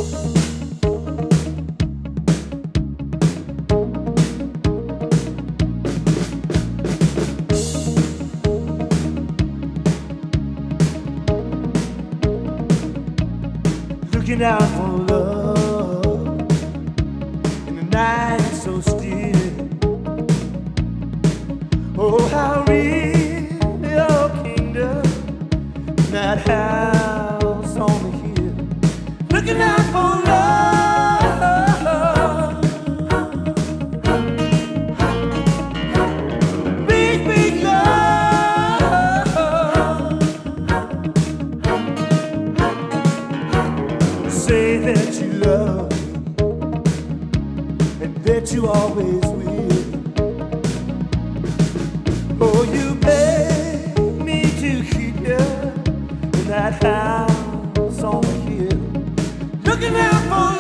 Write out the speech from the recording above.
Looking out for love in the night so still. Oh, how real your kingdom, that house on the hill. Looking out for love, big, big love. Say that you love me and that you always will. Oh, you pay me to keep you in that house on the hill. Looking out for